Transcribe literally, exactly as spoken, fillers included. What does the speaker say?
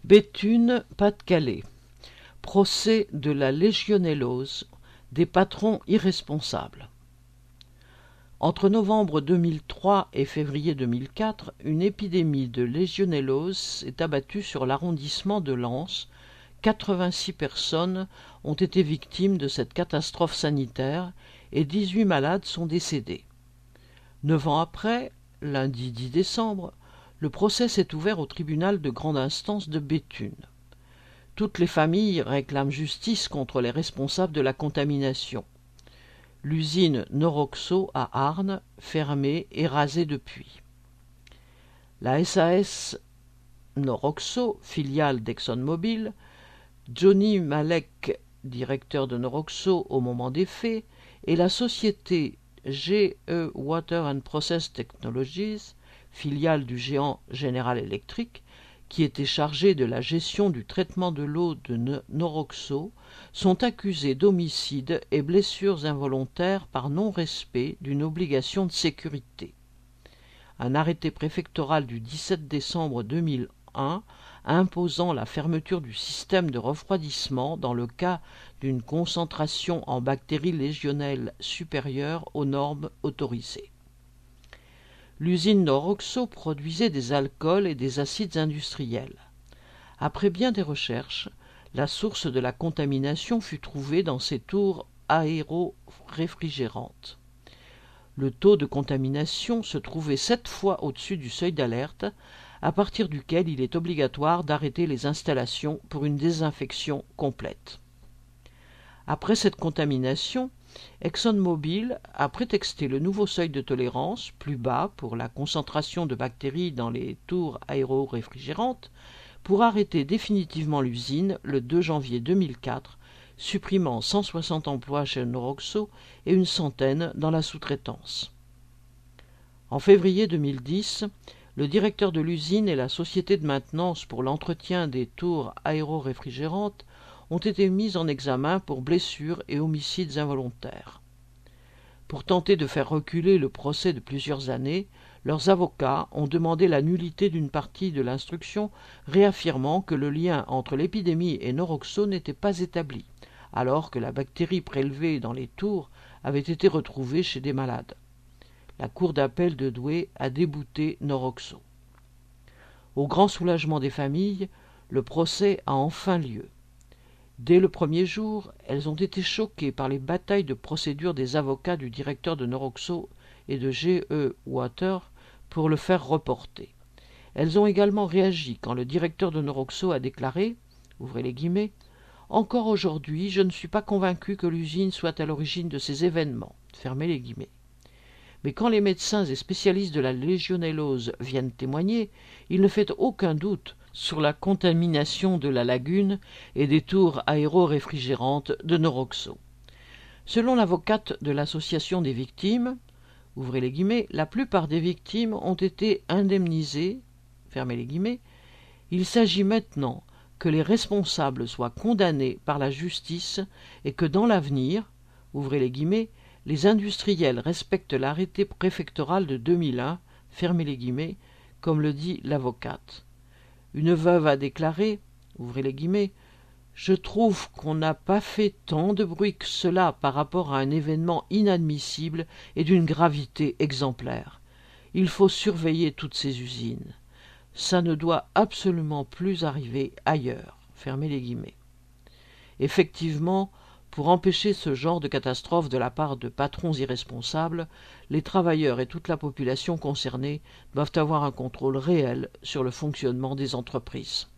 Béthune, Pas-de-Calais. Procès de la légionellose, des patrons irresponsables. Entre novembre deux mille trois et février deux mille quatre, une épidémie de légionellose s'est abattue sur l'arrondissement de Lens. quatre-vingt-six personnes ont été victimes de cette catastrophe sanitaire et dix-huit malades sont décédés. Neuf ans après, lundi dix décembre, le procès s'est ouvert au tribunal de grande instance de Béthune. Toutes les familles réclament justice contre les responsables de la contamination. L'usine Noroxo à Arnes, fermée et rasée depuis. La S A S Noroxo, filiale d'ExxonMobil, Johnny Malek, directeur de Noroxo au moment des faits, et la société G E Water and Process Technologies, filiale du géant General Electric, qui était chargée de la gestion du traitement de l'eau de Noroxo, sont accusés d'homicide et blessures involontaires par non-respect d'une obligation de sécurité. Un arrêté préfectoral du dix-sept décembre deux mille un imposant la fermeture du système de refroidissement dans le cas d'une concentration en bactéries légionnelles supérieure aux normes autorisées. L'usine Noroxo produisait des alcools et des acides industriels. Après bien des recherches, la source de la contamination fut trouvée dans ces tours aéro-réfrigérantes. Le taux de contamination se trouvait sept fois au-dessus du seuil d'alerte, à partir duquel il est obligatoire d'arrêter les installations pour une désinfection complète. Après cette contamination, ExxonMobil a prétexté le nouveau seuil de tolérance, plus bas pour la concentration de bactéries dans les tours aéro-réfrigérantes, pour arrêter définitivement l'usine le deux janvier deux mille quatre, supprimant cent soixante emplois chez Noroxo et une centaine dans la sous-traitance. En février deux mille dix, le directeur de l'usine et la société de maintenance pour l'entretien des tours aéro-réfrigérantes ont été mis en examen pour blessures et homicides involontaires. Pour tenter de faire reculer le procès de plusieurs années, leurs avocats ont demandé la nullité d'une partie de l'instruction, réaffirmant que le lien entre l'épidémie et Noroxo n'était pas établi, alors que la bactérie prélevée dans les tours avait été retrouvée chez des malades. La cour d'appel de Douai a débouté Noroxo. Au grand soulagement des familles, le procès a enfin lieu. Dès le premier jour, elles ont été choquées par les batailles de procédure des avocats du directeur de Noroxo et de G E Water pour le faire reporter. Elles ont également réagi quand le directeur de Noroxo a déclaré, ouvrez les guillemets, « Encore aujourd'hui, je ne suis pas convaincu que l'usine soit à l'origine de ces événements. » Fermez les guillemets. Mais quand les médecins et spécialistes de la légionellose viennent témoigner, il ne fait aucun doute sur la contamination de la lagune et des tours aéro-réfrigérantes de Noroxo. Selon l'avocate de l'association des victimes, ouvrez les guillemets, la plupart des victimes ont été indemnisées, fermez les guillemets, il s'agit maintenant que les responsables soient condamnés par la justice et que dans l'avenir, ouvrez les guillemets, les industriels respectent l'arrêté préfectoral de deux mille un, fermez les guillemets, comme le dit l'avocate. Une veuve a déclaré, ouvrez les guillemets, « Je trouve qu'on n'a pas fait tant de bruit que cela par rapport à un événement inadmissible et d'une gravité exemplaire. Il faut surveiller toutes ces usines. Ça ne doit absolument plus arriver ailleurs. » Fermez les guillemets. Effectivement, pour empêcher ce genre de catastrophe de la part de patrons irresponsables, les travailleurs et toute la population concernée doivent avoir un contrôle réel sur le fonctionnement des entreprises.